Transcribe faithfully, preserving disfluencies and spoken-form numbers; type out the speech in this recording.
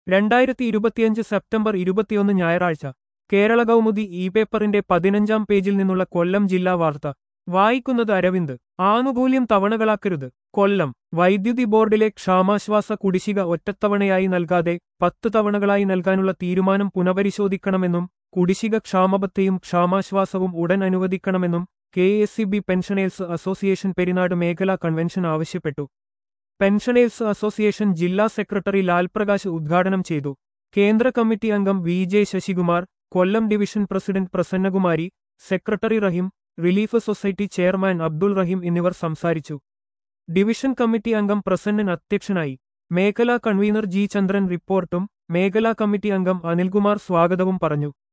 രണ്ടായിരത്തി ഇരുപത്തിയഞ്ച് സെപ്റ്റംബർ ഇരുപത്തിയൊന്ന് ഞായറാഴ്ച കേരള കൗമുദി ഇ പേപ്പറിന്റെ പതിനഞ്ചാം പേജിൽ നിന്നുള്ള കൊല്ലം ജില്ലാ വാർത്ത വായിക്കുന്നത് അരവിന്ദ്. ആനുകൂല്യം തവണകളാക്കരുത്. കൊല്ലം വൈദ്യുതി ബോർഡിലെ ക്ഷാമാശ്വാസ കുടിശ്ശിക ഒറ്റത്തവണയായി നൽകാതെ പത്ത് തവണകളായി നൽകാനുള്ള തീരുമാനം പുനഃപരിശോധിക്കണമെന്നും കുടിശ്ശിക ക്ഷാമബത്തെയും ക്ഷാമാശ്വാസവും ഉടൻ അനുവദിക്കണമെന്നും K S E B pensioners association Perinad മേഖലാ കൺവെൻഷൻ ആവശ്യപ്പെട്ടു. പെൻഷനേഴ്സ് അസോസിയേഷൻ ജില്ലാ സെക്രട്ടറി ലാൽപ്രകാശ് ഉദ്ഘാടനം ചെയ്തു. കേന്ദ്ര കമ്മിറ്റി അംഗം V J Sasikumar, Kollam division president Prasannakumari, secretary Rahim, relief society chairman Abdul Rahim എന്നിവർ സംസാരിച്ചു. ഡിവിഷൻ കമ്മിറ്റി അംഗം പ്രസന്നൻ അധ്യക്ഷനായി. മേഖലാ കൺവീനർ ജി ചന്ദ്രൻ റിപ്പോർട്ടും മേഖലാ കമ്മിറ്റി അംഗം അനിൽകുമാർ സ്വാഗതവും പറഞ്ഞു.